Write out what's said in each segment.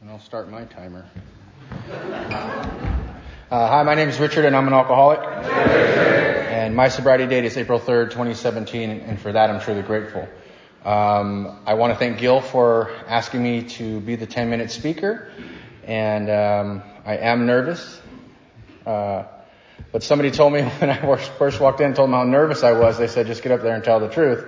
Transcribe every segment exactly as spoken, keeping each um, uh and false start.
And I'll start my timer. Uh, hi, my name is Richard, and I'm an alcoholic. And my sobriety date is April third, twenty seventeen, and for that I'm truly grateful. Um, I want to thank Gil for asking me to be the ten-minute speaker, and um, I am nervous. Uh, but somebody told me when I first walked in, told them how nervous I was. They said, just get up there and tell the truth.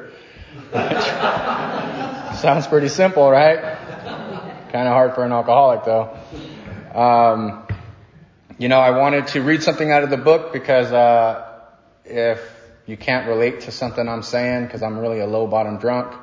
Sounds pretty simple, right? Kind of hard for an alcoholic, though. Um, you know, I wanted to read something out of the book because uh, if you can't relate to something I'm saying, because I'm really a low-bottom drunk,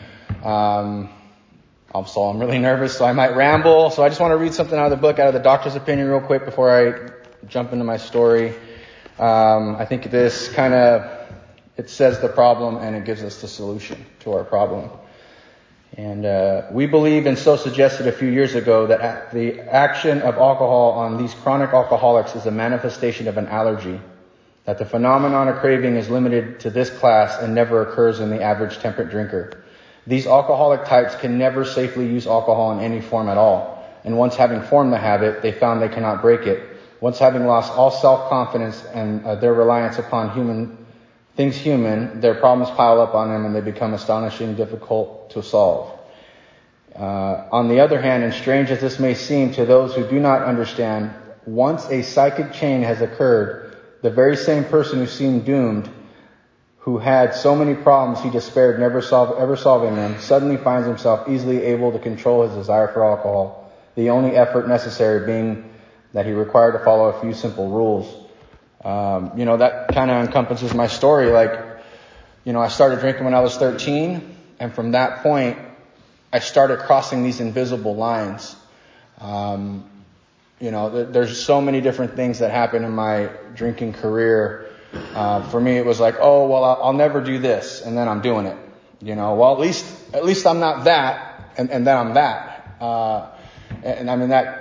um, also I'm really nervous, so I might ramble. So I just want to read something out of the book, out of the doctor's opinion real quick before I jump into my story. Um, I think this kind of, it says the problem and it gives us the solution to our problem. And uh, we believe, and so suggested a few years ago, that the action of alcohol on these chronic alcoholics is a manifestation of an allergy, that the phenomenon of craving is limited to this class and never occurs in the average temperate drinker. These alcoholic types can never safely use alcohol in any form at all, and once having formed the habit, they found they cannot break it. Once having lost all self-confidence and uh, their reliance upon human things human, their problems pile up on them and they become astonishingly difficult to solve. Uh, on the other hand, and strange as this may seem to those who do not understand, once a psychic chain has occurred, the very same person who seemed doomed, who had so many problems he despaired never solve, ever solving them, suddenly finds himself easily able to control his desire for alcohol, the only effort necessary being that he required to follow a few simple rules. Um, you know, that kind of encompasses my story. Like, you know, I started drinking when I was thirteen, and from that point, I started crossing these invisible lines. Um, you know, th- there's so many different things that happened in my drinking career. Uh, for me, it was like, oh, well, I'll, I'll never do this, and then I'm doing it. You know, well, at least, at least I'm not that, and, and then I'm that. Uh, and, and I mean that.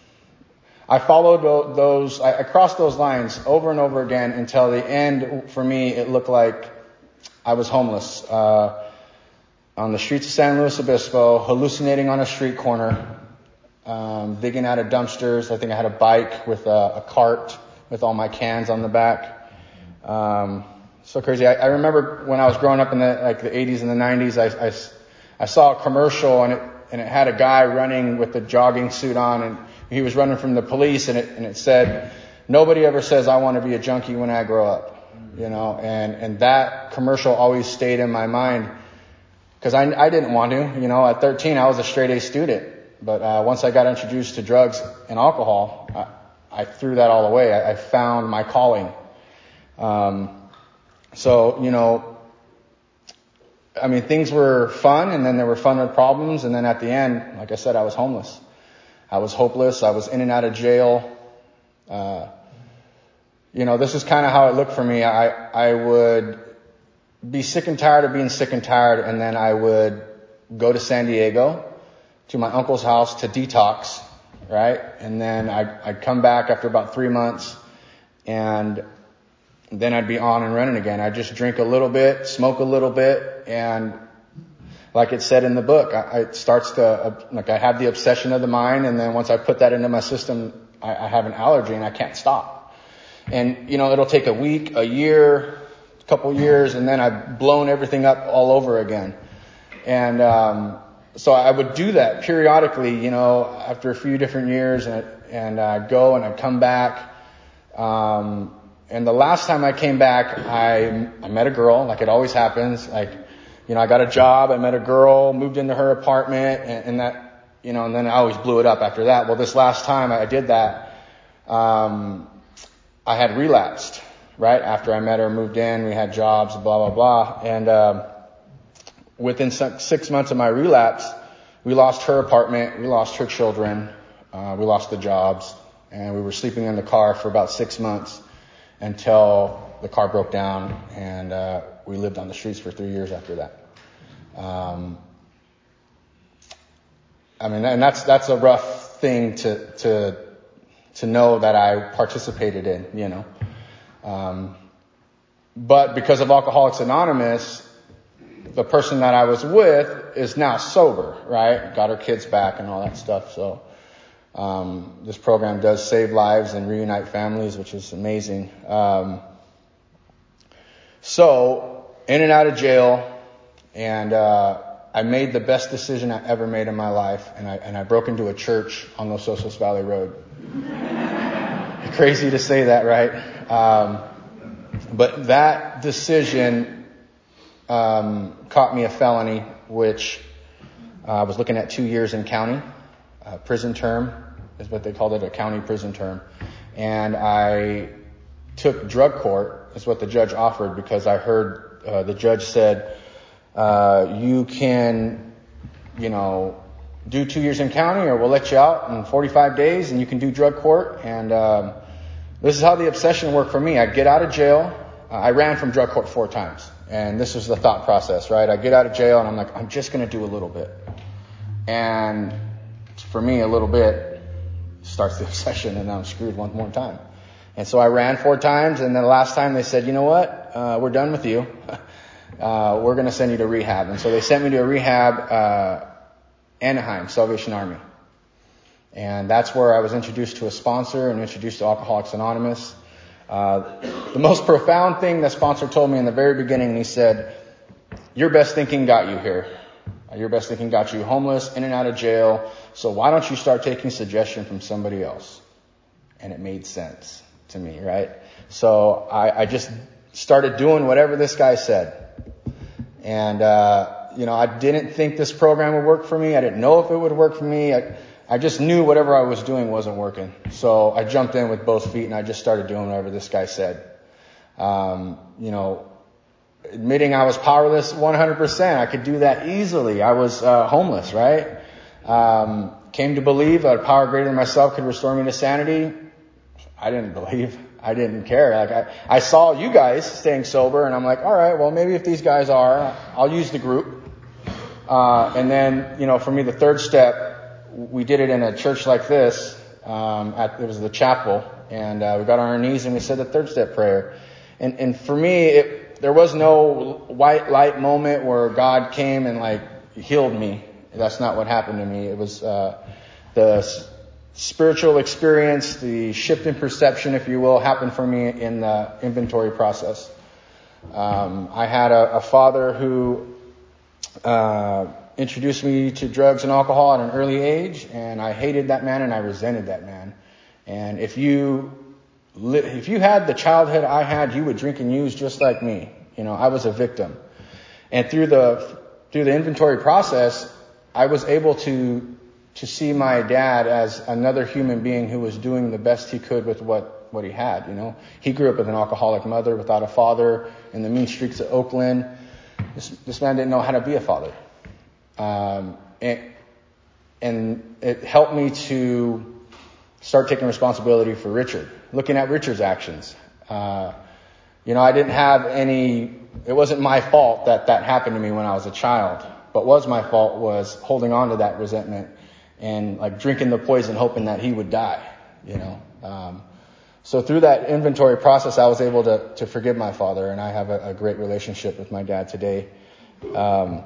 I followed those, I crossed those lines over and over again until the end. For me, it looked like I was homeless, uh, on the streets of San Luis Obispo, hallucinating on a street corner, um, digging out of dumpsters. I think I had a bike with a, a cart with all my cans on the back. Um, so crazy. I, I remember when I was growing up in the, like the eighties and the nineties, I, I, I saw a commercial and it, and it had a guy running with a jogging suit on, and he was running from the police, and it, and it said, nobody ever says I want to be a junkie when I grow up, you know, and, and that commercial always stayed in my mind because I, I didn't want to, you know, at thirteen, I was a straight A student, but, uh, once I got introduced to drugs and alcohol, I, I threw that all away. I, I found my calling. Um, so, you know, I mean, things were fun, and then there were fun with problems, and then at the end, like I said, I was homeless. I was hopeless. I was in and out of jail. Uh, you know, this is kind of how it looked for me. I, I would be sick and tired of being sick and tired, and then I would go to San Diego to my uncle's house to detox, right? And then I'd, I'd come back after about three months, and then I'd be on and running again. I'd just drink a little bit, smoke a little bit, and like it said in the book, I, it starts to, uh, like I have the obsession of the mind, and then once I put that into my system, I, I have an allergy and I can't stop. And, you know, it'll take a week, a year, a couple years, and then I've blown everything up all over again. And um so I would do that periodically, you know, after a few different years, and, and I'd go and I'd come back. Um and the last time I came back, I, I met a girl, like it always happens, like, you know, I got a job, I met a girl, moved into her apartment, and, and that, you know, and then I always blew it up after that. Well, this last time I did that, um, I had relapsed, right? After I met her, moved in, we had jobs, blah, blah, blah. And, um, within six months of my relapse, we lost her apartment, we lost her children, uh, we lost the jobs, and we were sleeping in the car for about six months until the car broke down, and, uh, we lived on the streets for three years after that. Um, I mean, and that's, that's a rough thing to, to, to know that I participated in, you know. Um, but because of Alcoholics Anonymous, the person that I was with is now sober, right? Got her kids back and all that stuff. So, Um, this program does save lives and reunite families, which is amazing. Um, so, in and out of jail, and uh, I made the best decision I ever made in my life, and I and I broke into a church on Los Osos Valley Road. Crazy to say that, right? Um, but that decision um, caught me a felony, which uh, I was looking at two years in county. Uh, prison term is what they called it, a county prison term. And I took drug court, is what the judge offered, because I heard uh, the judge said, uh, you can, you know, do two years in county or we'll let you out in forty-five days and you can do drug court. And um, this is how the obsession worked for me. I get out of jail. Uh, I ran from drug court four times. And this was the thought process, right? I get out of jail and I'm like, I'm just going to do a little bit. And for me, a little bit starts the obsession, and I'm screwed one more time. And so I ran four times, and then the last time they said, you know what, uh, we're done with you. Uh, we're going to send you to rehab. And so they sent me to a rehab, uh, Anaheim, Salvation Army. And that's where I was introduced to a sponsor and introduced to Alcoholics Anonymous. Uh, the most profound thing the sponsor told me in the very beginning, he said, your best thinking got you here. Your best thinking got you homeless, in and out of jail. So why don't you start taking suggestion from somebody else? And it made sense to me, right? So I, I just started doing whatever this guy said. And, uh, you know, I didn't think this program would work for me. I didn't know if it would work for me. I, I just knew whatever I was doing wasn't working. So I jumped in with both feet and I just started doing whatever this guy said. Um, you know, admitting I was powerless one hundred percent. I could do that easily. I was uh, homeless, right? Um, came to believe that a power greater than myself could restore me to sanity. I didn't believe. I didn't care. Like I, I saw you guys staying sober, and I'm like, all right, well, maybe if these guys are, I'll use the group. Uh, and then, you know, for me, the third step, we did it in a church like this. Um, at, it was the chapel, and uh, we got on our knees and we said the third step prayer. And, and for me, it, there was no white light moment where God came and like healed me. That's not what happened to me. It was uh, the spiritual experience, the shift in perception, if you will, happened for me in the inventory process. Um, I had a, a father who uh, introduced me to drugs and alcohol at an early age, and I hated that man and I resented that man. And if you li- if you had the childhood I had, you would drink and use just like me. You know, I was a victim. And through the through the inventory process, I was able to to see my dad as another human being who was doing the best he could with what, what he had, you know. He grew up with an alcoholic mother, without a father, in the mean streets of Oakland. This, this man didn't know how to be a father. Um, and, and it helped me to start taking responsibility for Richard, looking at Richard's actions. Uh, you know, I didn't have any, it wasn't my fault that that happened to me when I was a child. But was my fault was holding on to that resentment and like drinking the poison, hoping that he would die, you know. Um, so through that inventory process, I was able to, to forgive my father, and I have a, a great relationship with my dad today. Um,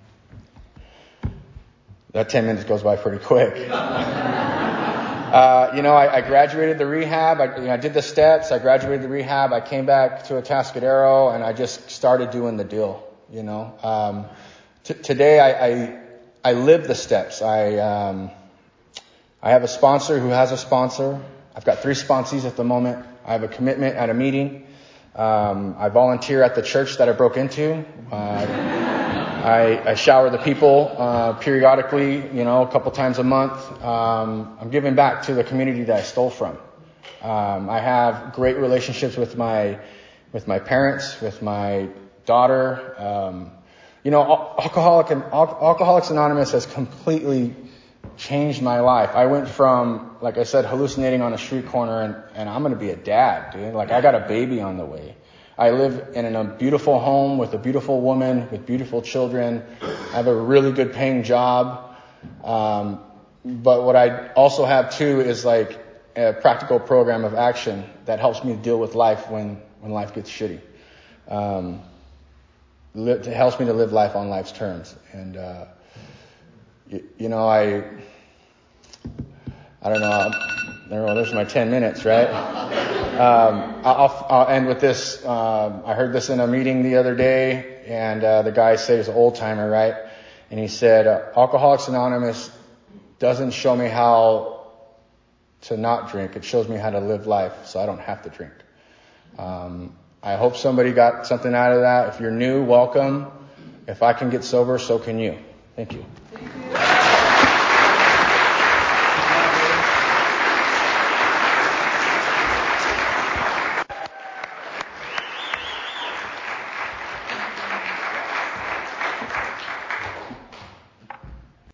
that ten minutes goes by pretty quick. uh, you know, I, I graduated the rehab. I, you know, I did the steps. I graduated the rehab. I came back to Atascadero, and I just started doing the deal, you know. Um, t- today, I, I I live the steps. I um, I have a sponsor who has a sponsor. I've got three sponsees at the moment. I have a commitment at a meeting. Um, I volunteer at the church that I broke into. Uh, I, I shower the people uh, periodically, you know, a couple times a month. Um, I'm giving back to the community that I stole from. Um, I have great relationships with my with my parents, with my daughter. Um, You know, Alcoholic and Alcoholics Anonymous has completely changed my life. I went from, like I said, hallucinating on a street corner, and, and I'm going to be a dad, dude. Like, I got a baby on the way. I live in a beautiful home with a beautiful woman, with beautiful children. I have a really good paying job. Um, but what I also have, too, is like a practical program of action that helps me deal with life when, when life gets shitty. Um, It helps me to live life on life's terms. And, uh, you, you know, I, I don't know. I don't know. There's my ten minutes, right? Um, I'll, I'll end with this. Um, I heard this in a meeting the other day, and uh, the guy said he's an old timer, right? And he said, uh, Alcoholics Anonymous doesn't show me how to not drink. It shows me how to live life, so I don't have to drink. Um, I hope somebody got something out of that. If you're new, welcome. If I can get sober, so can you. Thank you.